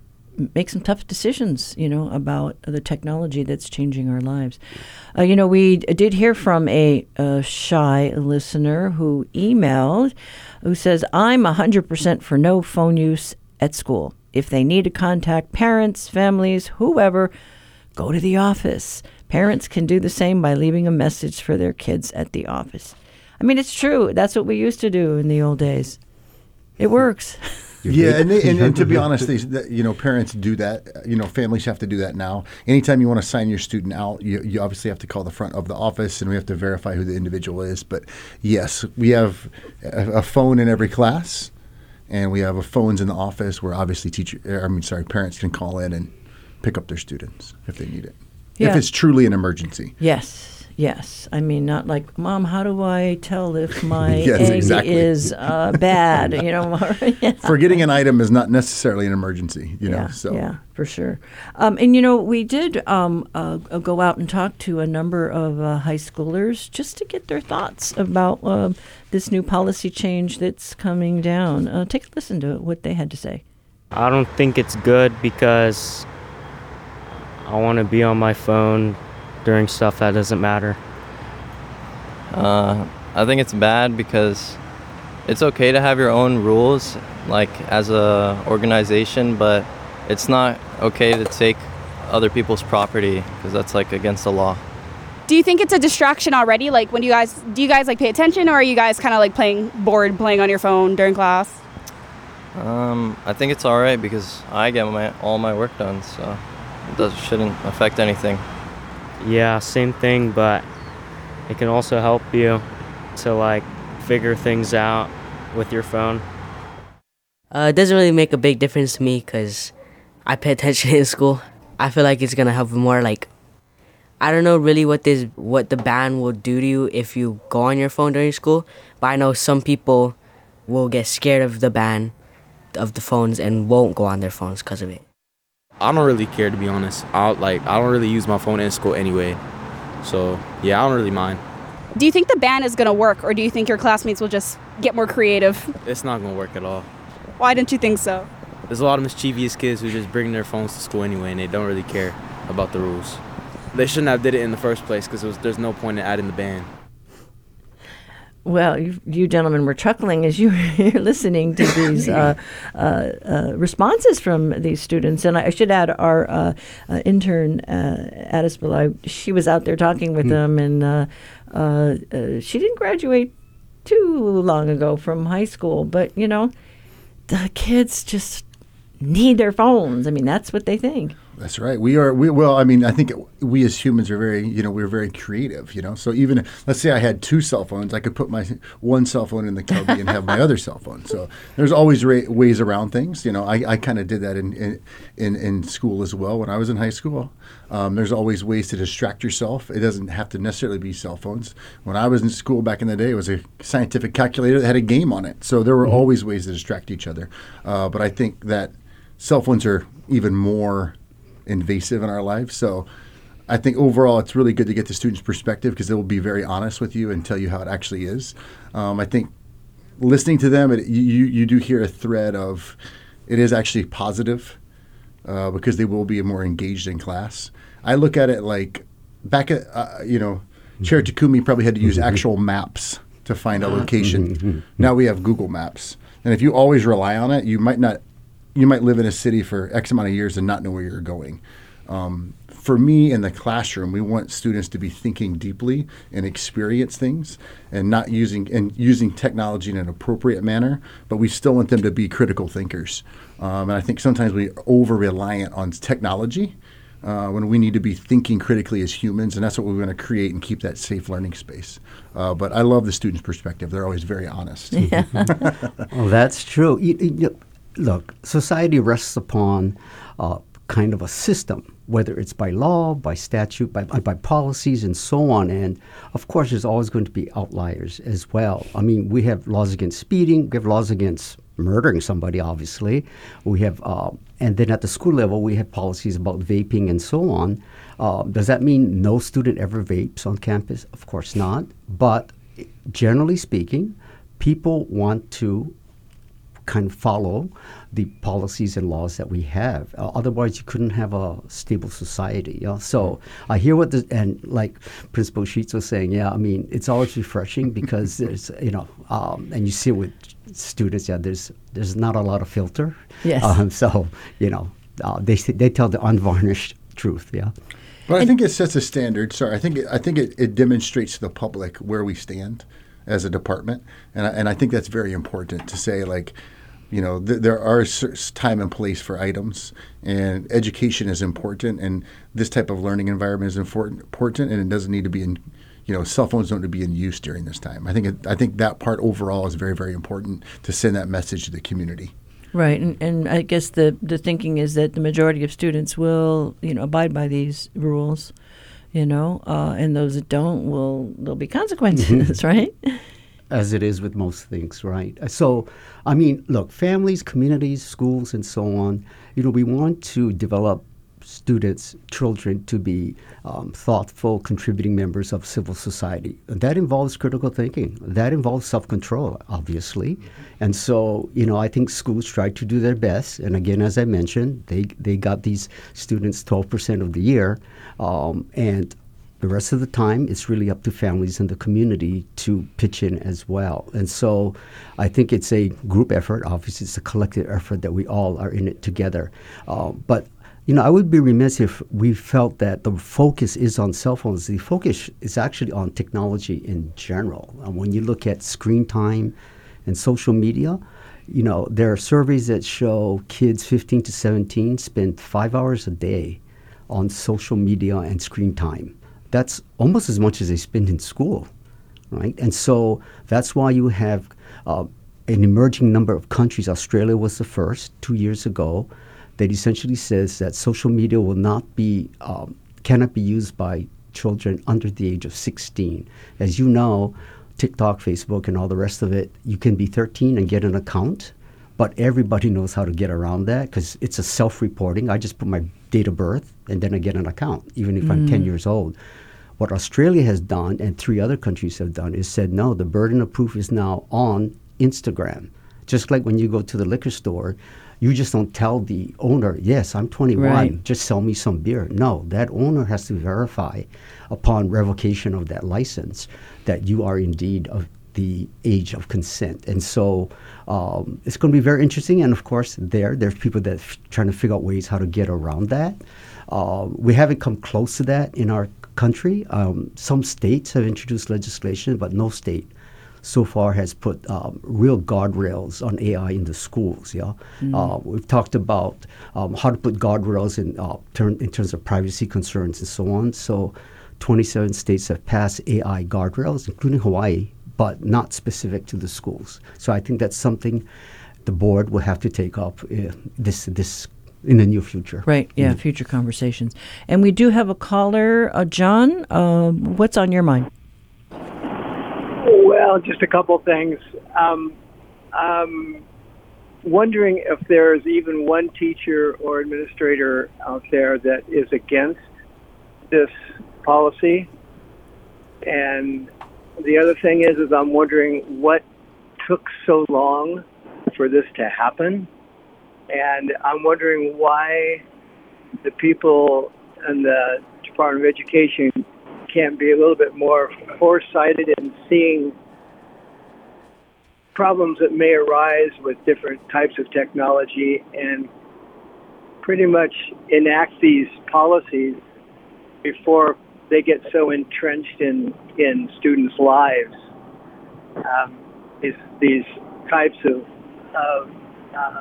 make some tough decisions, you know, about the technology that's changing our lives. Uh, you know, we did hear from a, a shy listener who emailed, who says, "I'm one hundred percent for no phone use at school. If they need to contact parents, families, whoever, go to the office. Parents can do the same by leaving a message for their kids at the office." I mean, it's true. That's what we used to do in the old days. It works. Yeah, and, they, and, and to be honest, they, you know, parents do that. You know, families have to do that now. Anytime you want to sign your student out, you, you obviously have to call the front of the office, and we have to verify who the individual is. But yes, we have a, a phone in every class, and we have a phones in the office where obviously teacher, I mean, sorry, parents can call in and pick up their students if they need it. Yeah. If it's truly an emergency. Yes, yes. I mean, not like, Mom, how do I tell if my yes, egg exactly. is uh, bad? You know, yeah. Forgetting an item is not necessarily an emergency. You yeah, know, so yeah, for sure. Um, and you know, we did um, uh, go out and talk to a number of uh, high schoolers just to get their thoughts about uh, this new policy change that's coming down. Uh, take a listen to what they had to say. I don't think it's good because I want to be on my phone during stuff that doesn't matter. Uh, I think it's bad because it's okay to have your own rules, like as a organization, but it's not okay to take other people's property because that's like against the law. Do you think it's a distraction already? Like when you guys, do you guys like pay attention, or are you guys kind of like playing bored, playing on your phone during class? Um, I think it's all right because I get my all my work done, so. It does, shouldn't affect anything. Yeah, same thing, but it can also help you to like figure things out with your phone. Uh, it doesn't really make a big difference to me because I pay attention in school. I feel like it's gonna help more. Like, I don't know really what this what the ban will do to you if you go on your phone during school, but I know some people will get scared of the ban of the phones and won't go on their phones because of it. I don't really care, to be honest. I like I don't really use my phone in school anyway, so yeah, I don't really mind. Do you think the ban is going to work, or do you think your classmates will just get more creative? It's not gonna work at all. Why didn't you think so? There's a lot of mischievous kids who just bring their phones to school anyway, and they don't really care about the rules. They shouldn't have did it in the first place because there's no point in adding the ban. Well, you, you gentlemen were chuckling as you were listening to these uh, uh, uh, responses from these students. And I should add, our uh, uh, intern, uh, Addis Belay, she was out there talking with mm. them, and uh, uh, uh, she didn't graduate too long ago from high school. But, you know, the kids just need their phones. I mean, that's what they think. That's right. We are, we, well, I mean, I think we as humans are very, you know, we're very creative, you know. So even, let's say I had two cell phones, I could put my one cell phone in the cubby and have my other cell phone. So there's always ra- ways around things. You know, I, I kind of did that in, in, in, in school as well when I was in high school. Um, there's always ways to distract yourself. It doesn't have to necessarily be cell phones. When I was in school back in the day, it was a scientific calculator that had a game on it. So there were mm-hmm. always ways to distract each other. Uh, but I think that cell phones are even more invasive in our lives. So I think overall it's really good to get the students' perspective because they will be very honest with you and tell you how it actually is. Um, I think listening to them, it, you, you do hear a thread of it is actually positive uh, because they will be more engaged in class. I look at it like back at, uh, you know, Chair Takumi probably had to use actual maps to find a location. Now we have Google Maps. And if you always rely on it, you might not You might live in a city for X amount of years and not know where you're going. Um, for me, in the classroom, we want students to be thinking deeply and experience things, and not using and using technology in an appropriate manner. But we still want them to be critical thinkers. Um, and I think sometimes we are over reliant on technology uh, when we need to be thinking critically as humans, and that's what we're going to create and keep that safe learning space. Uh, but I love the students' perspective; they're always very honest. Yeah. Well, that's true. You, you, Look, society rests upon uh, kind of a system, whether it's by law, by statute, by, by policies, and so on. And, of course, there's always going to be outliers as well. I mean, we have laws against speeding. We have laws against murdering somebody, obviously. We have, uh, and then at the school level, we have policies about vaping and so on. Uh, does that mean no student ever vapes on campus? Of course not. But generally speaking, people want to kind of follow the policies and laws that we have. Uh, otherwise, you couldn't have a stable society. You know? So I hear what the, and like Principal Sheets was saying, yeah, I mean, it's always refreshing because there's, you know, um, and you see it with students, yeah, there's there's not a lot of filter. Yes. Um, so, you know, uh, they they tell the unvarnished truth, yeah. But I think it sets a standard. Sorry, I think it, I think it, it demonstrates to the public where we stand as a department, and I, and I think that's very important to say, like, you know, th- there are time and place for items, and education is important, and this type of learning environment is important, important, and it doesn't need to be in, you know, cell phones don't need to be in use during this time. I think it, I think that part overall is very, very important to send that message to the community. Right, and, and I guess the, the thinking is that the majority of students will, you know, abide by these rules, you know, uh, and those that don't, will there'll be consequences, right? As it is with most things, right? So, I mean, look, families, communities, schools, and so on, you know, we want to develop students, children, to be um, thoughtful, contributing members of civil society. And that involves critical thinking. That involves self-control, obviously. And so, you know, I think schools try to do their best. And again, as I mentioned, they, they got these students twelve percent of the year. Um, and the rest of the time, it's really up to families and the community to pitch in as well. And so I think it's a group effort. Obviously, it's a collective effort that we all are in it together. Uh, but, you know, I would be remiss if we felt that the focus is on cell phones. The focus is actually on technology in general. And when you look at screen time and social media, you know, there are surveys that show kids fifteen to seventeen spend five hours a day on social media and screen time. That's almost as much as they spend in school, right? And so that's why you have uh, an emerging number of countries. Australia was the first two years ago that essentially says that social media will not be, um, cannot be used by children under the age of sixteen. As you know, TikTok, Facebook, and all the rest of it, you can be thirteen and get an account, but everybody knows how to get around that because it's a self-reporting. I just put my date of birth and then I get an account, even if mm. I'm ten years old. What Australia has done, and three other countries have done, is said, no, the burden of proof is now on Instagram. Just like when you go to the liquor store, you just don't tell the owner, yes, I'm twenty-one, right. just sell me some beer. No, that owner has to verify upon revocation of that license that you are indeed of the age of consent. And so um, it's going to be very interesting. And of course, there, there's people that are f- trying to figure out ways how to get around that. Uh, we haven't come close to that in our country. Um, some states have introduced legislation, but no state so far has put um, real guardrails on A I in the schools. Yeah, mm. uh, we've talked about um, how to put guardrails in uh, ter- in terms of privacy concerns and so on. So, twenty-seven states have passed A I guardrails, including Hawaii, but not specific to the schools. So, I think that's something the board will have to take up uh, this this in the near future. Right. Yeah. Mm. Future conversations. And we do have a caller, uh, John. Uh, what's on your mind? Well, just a couple things. Um, I'm wondering if there's even one teacher or administrator out there that is against this policy. And the other thing is, is I'm wondering what took so long for this to happen. And I'm wondering why the people in the Department of Education can't be a little bit more foresighted in seeing problems that may arise with different types of technology and pretty much enact these policies before they get so entrenched in, in students' lives. Um, these, these types of, of uh,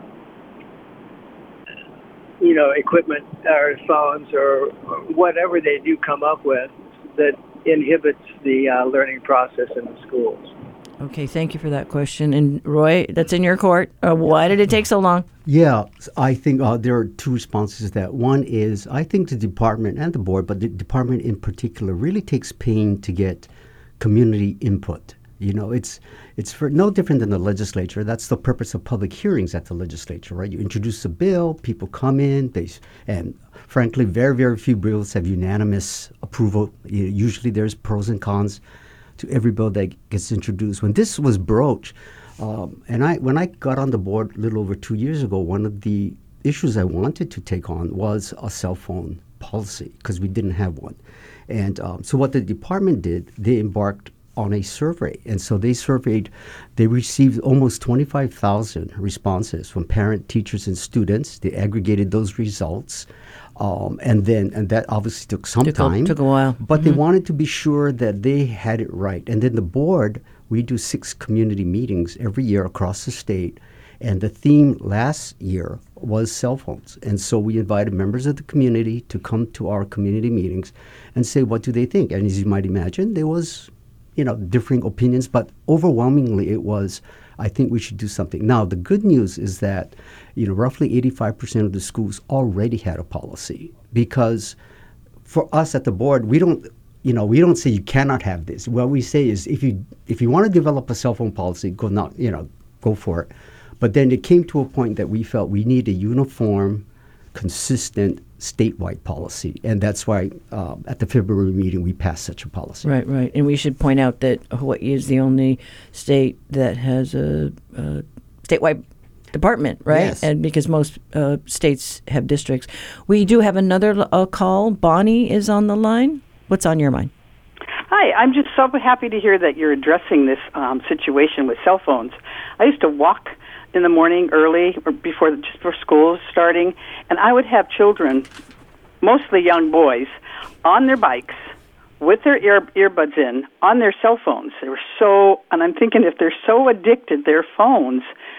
you know, equipment or phones or whatever they do come up with that inhibits the uh, learning process in the schools. Okay, thank you for that question. And Roy, that's in your court. Uh, why did it take so long? Yeah, I think uh, there are two responses to that. One is I think the department and the board, but the department in particular, really takes pain to get community input. You know, it's it's for no different than the legislature. That's the purpose of public hearings at the legislature, right? You introduce a bill, people come in, they and frankly, very, very few bills have unanimous approval. Usually there's pros and cons to every bill that gets introduced. When this was broached, um, and I when I got on the board a little over two years ago, one of the issues I wanted to take on was a cell phone policy because we didn't have one. And um, so what the department did, they embarked on a survey. And so they surveyed, they received almost twenty-five thousand responses from parent, teachers, and students. They aggregated those results. Um, and then, and that obviously took some took time. A, took a while. But mm-hmm. they wanted to be sure that they had it right. And then the board, we do six community meetings every year across the state. And the theme last year was cell phones. And so we invited members of the community to come to our community meetings and say, what do they think? And as you might imagine, there was, you know, differing opinions, but overwhelmingly it was, I think we should do something. Now, the good news is that, you know, roughly eighty-five percent of the schools already had a policy because for us at the board, we don't, you know, we don't say you cannot have this. What we say is if you if you want to develop a cell phone policy, go not, you know, go for it. But then it came to a point that we felt we need a uniform, consistent statewide policy, and that's why uh, at the February meeting we passed such a policy. Right, right. And we should point out that Hawaii is the only state that has a, a statewide department, right? Yes. And because most uh, states have districts. We do have another uh, call. Bonnie is on the line. What's on your mind? Hi, I'm just so happy to hear that you're addressing this um, situation with cell phones. I used to walk in the morning early or before just before school was starting, and I would have children, mostly young boys, on their bikes with their ear earbuds in on their cell phones. They were so, and I'm thinking if they're so addicted to their phones,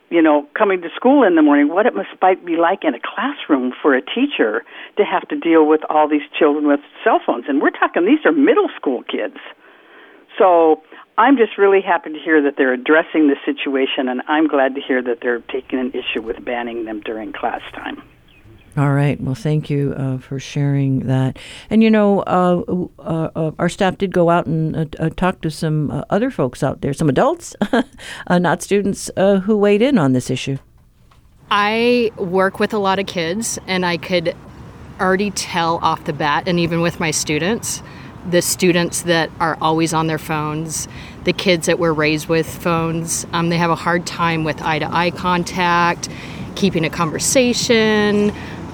you know, coming to school in the morning, what it must be like in a classroom for a teacher to have to deal with all these children with cell phones. And we're talking, these are middle school kids. So I'm just really happy to hear that they're addressing the situation, and I'm glad to hear that they're taking an issue with banning them during class time. All right. Well, thank you uh, for sharing that. And, you know, uh, uh, uh, our staff did go out and uh, uh, talk to some uh, other folks out there, some adults, uh, not students, uh, who weighed in on this issue. I work with a lot of kids, and I could already tell off the bat, and even with my students, the students that are always on their phones, the kids that were raised with phones, um, they have a hard time with eye-to-eye contact, keeping a conversation,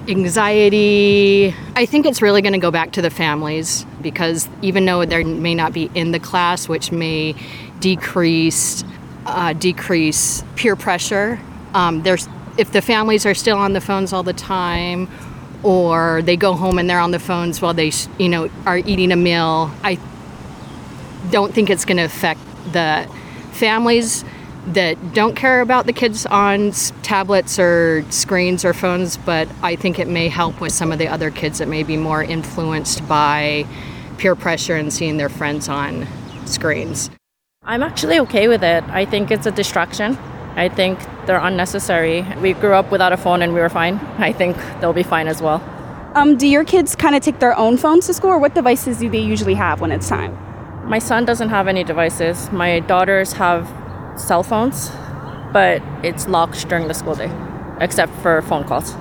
anxiety. I think it's really going to go back to the families, because even though they may not be in the class, which may decrease uh, decrease peer pressure, um, there's if the families are still on the phones all the time, or they go home and they're on the phones while they, you know, are eating a meal, I don't think it's going to affect the families that don't care about the kids on tablets or screens or phones, but I think it may help with some of the other kids that may be more influenced by peer pressure and seeing their friends on screens. I'm actually okay with it. I think it's a distraction. I think they're unnecessary. We grew up without a phone and we were fine. I think they'll be fine as well. Um, do your kids kind of take their own phones to school, or what devices do they usually have when it's time? My son doesn't have any devices. My daughters have cell phones, but it's locked during the school day, except for phone calls.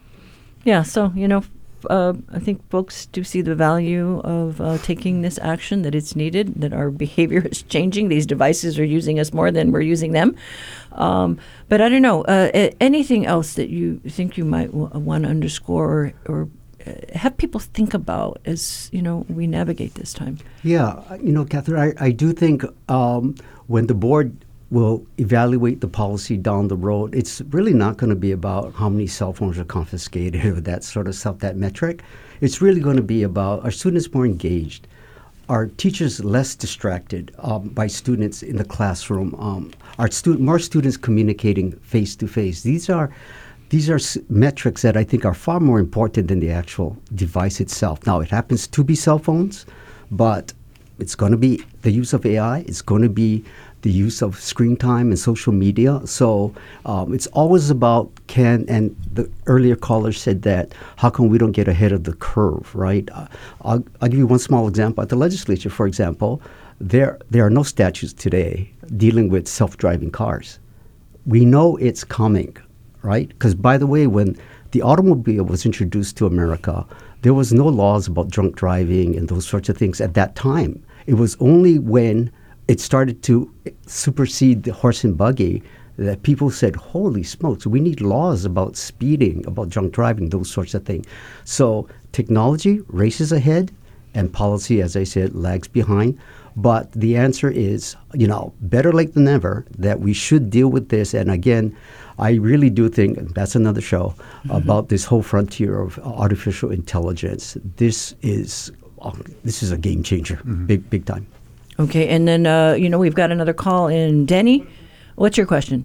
Yeah, so, you know, uh, I think folks do see the value of uh, taking this action, that it's needed, that our behavior is changing. These devices are using us more than we're using them. Um, but I don't know, uh, anything else that you think you might w- want to underscore or, or have people think about as, you know, we navigate this time? Yeah, you know, Catherine, I, I do think um, when the board will evaluate the policy down the road, it's really not going to be about how many cell phones are confiscated or that sort of stuff, that metric. It's really going to be about, are students more engaged? Are teachers less distracted um, by students in the classroom? Um, are stu- more students communicating face-to-face? These are These are s- metrics that I think are far more important than the actual device itself. Now, it happens to be cell phones, but it's going to be the use of A I. It's going to be the use of screen time and social media. So um, it's always about can, and the earlier caller said that, how come we don't get ahead of the curve, right? Uh, I'll, I'll give you one small example. At the legislature, for example, there there are no statutes today dealing with self-driving cars. We know it's coming, right? Because, by the way, when the automobile was introduced to America, there was no laws about drunk driving and those sorts of things at that time. It was only when it started to supersede the horse and buggy that people said, holy smokes, we need laws about speeding, about drunk driving, those sorts of things. So technology races ahead and policy, as I said, lags behind. But the answer is, you know, better late than never, that we should deal with this. And again, I really do think, and that's another show, mm-hmm. about this whole frontier of artificial intelligence. This is uh, this is a game changer, mm-hmm. big, big time. Okay, and then, uh, you know, we've got another call in. Denny, what's your question?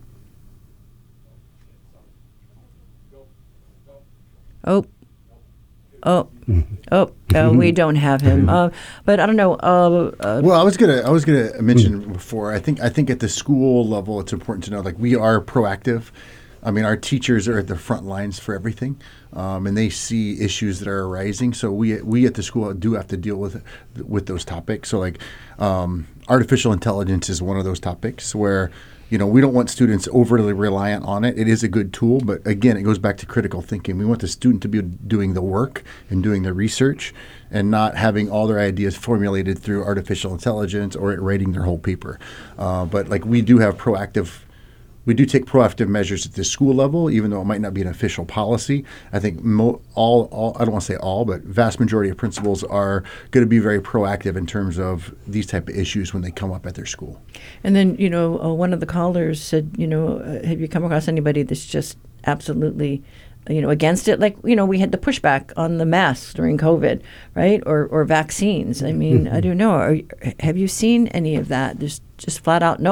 Oh. Oh, oh, uh, we don't have him. Uh, but I don't know. Uh, uh, well, I was gonna, I was gonna mention before. I think, I think at the school level, it's important to know, like, we are proactive. I mean, our teachers are at the front lines for everything, um, and they see issues that are arising. So we, we at the school do have to deal with, with those topics. So, like, um, artificial intelligence is one of those topics where, you know, we don't want students overly reliant on it. It is a good tool, but again, it goes back to critical thinking. We want the student to be doing the work and doing the research and not having all their ideas formulated through artificial intelligence or it writing their whole paper. Uh, but like we do have proactive, we do take proactive measures at the school level, even though it might not be an official policy. I think mo- all, all, I don't want to say all, but vast majority of principals are going to be very proactive in terms of these type of issues when they come up at their school. And then, you know, uh, one of the callers said, you know, uh, have you come across anybody that's just absolutely, you know, against it? Like, you know, we had the pushback on the masks during COVID, right? Or or vaccines. I mean, I don't know. Are, have you seen any of that? There's just flat out no.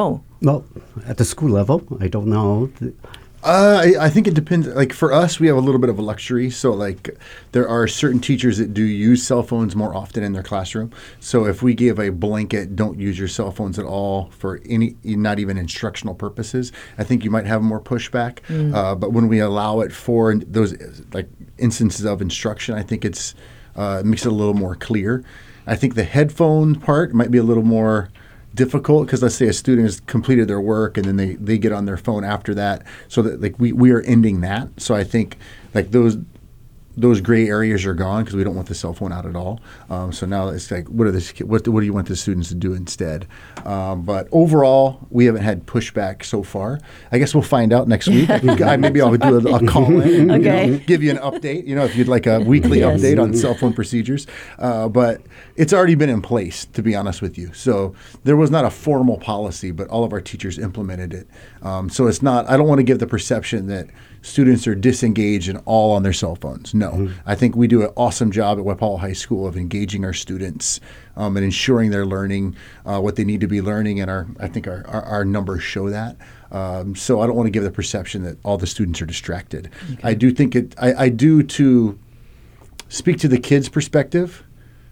Well, at the school level, I don't know. Uh, I, I think it depends. Like for us, we have a little bit of a luxury. So like there are certain teachers that do use cell phones more often in their classroom. So if we give a blanket, don't use your cell phones at all for any, not even instructional purposes, I think you might have more pushback. Mm. Uh, but when we allow it for those like instances of instruction, I think it's uh, it makes it a little more clear. I think the headphone part might be a little more difficult because let's say a student has completed their work and then they, they get on their phone after that, so that like we, we are ending that. So I think like those those gray areas are gone because we don't want the cell phone out at all. Um, so now it's like what are the what what do you want the students to do instead? Um, but overall, we haven't had pushback so far. I guess we'll find out next week. I think I, maybe I'll do a, a call in, okay. you know, give you an update. You know, if you'd like a weekly yes. update on cell phone procedures. Uh, but it's already been in place, to be honest with you. So there was not a formal policy, but all of our teachers implemented it. Um, so it's not. I don't want to give the perception that students are disengaged and all on their cell phones. No, mm-hmm. I think we do an awesome job at Waipawa High School of engaging our students um, and ensuring they're learning uh, what they need to be learning, and our I think our, our, our numbers show that. Um, so I don't want to give the perception that all the students are distracted. Okay. I do think it. I, I do to speak to the kids' perspective.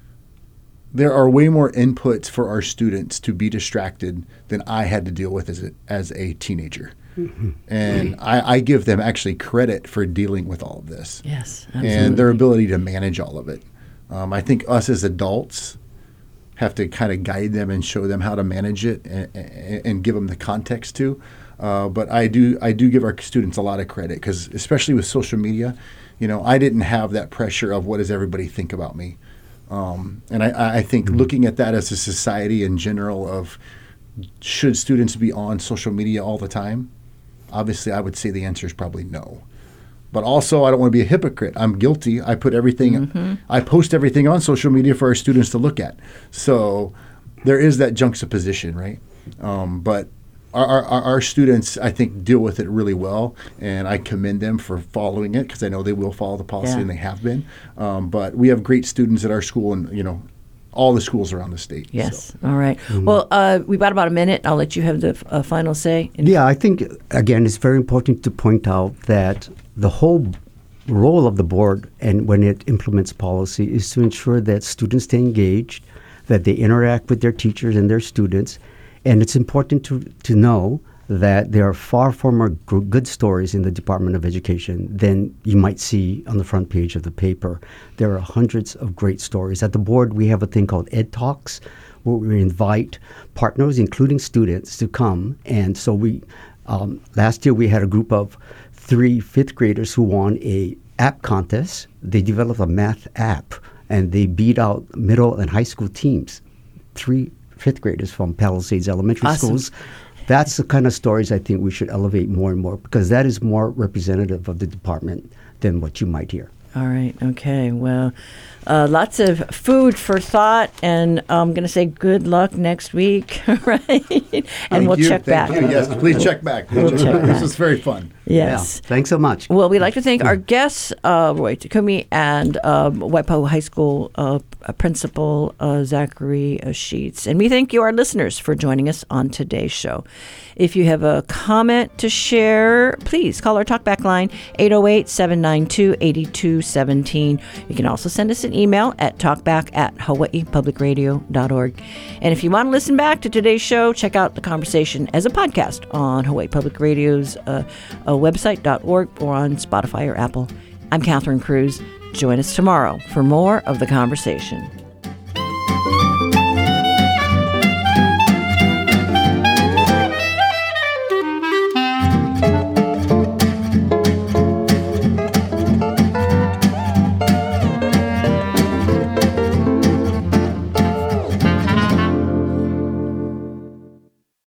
There are way more inputs for our students to be distracted than I had to deal with as a, as a teenager. Mm-hmm. And I, I give them actually credit for dealing with all of this. Yes, absolutely. And their ability to manage all of it. Um, I think us as adults have to kind of guide them and show them how to manage it and, and, and give them the context too. Uh, but I do I do give our students a lot of credit because especially with social media, you know, I didn't have that pressure of what does everybody think about me. Um, and I, I think mm-hmm. looking at that as a society in general of should students be on social media all the time? Obviously, I would say the answer is probably no. But also, I don't want to be a hypocrite. I'm guilty. I put everything, mm-hmm. I post everything on social media for our students to look at. So there is that juxtaposition, right? Um, but our, our, our students, I think, deal with it really well, and I commend them for following it because I know they will follow the policy, yeah. and they have been. Um, but we have great students at our school, and you know, all the schools around the state. Yes. So. All right. Mm-hmm. Well, uh, we've got about a minute. I'll let you have the uh, final say. Yeah, I think, again, it's very important to point out that the whole role of the board and when it implements policy is to ensure that students stay engaged, that they interact with their teachers and their students. And it's important to, to know that there are far, far more g- good stories in the Department of Education than you might see on the front page of the paper. There are hundreds of great stories. At the board, we have a thing called Ed Talks, where we invite partners, including students, to come. And so we, um, last year we had a group of three fifth graders who won a app contest. They developed a math app, and they beat out middle and high school teams. Three fifth graders from Palisades Elementary Awesome. Schools. That's the kind of stories I think we should elevate more and more because that is more representative of the department than what you might hear. All right. Okay. Well, uh, lots of food for thought, and I'm going to say good luck next week, right? And Thank we'll you. check Thank back. You. Yes, please check back. We'll check back. This was very fun. Yes. Yeah. Thanks so much. Well, we'd like to thank our guests, uh, Roy Takumi and um, Waipawa High School uh, Principal uh, Zachary uh, Sheets. And we thank you, our listeners, for joining us on today's show. If you have a comment to share, please call our talkback line, eight oh eight, seven nine two, eight two one seven. You can also send us an email at talkback at hawaii public radio dot org. And if you want to listen back to today's show, check out the conversation as a podcast on Hawaii Public Radio's uh, uh, website dot org or on Spotify or Apple. I'm Catherine Cruz. Join us tomorrow for more of the conversation.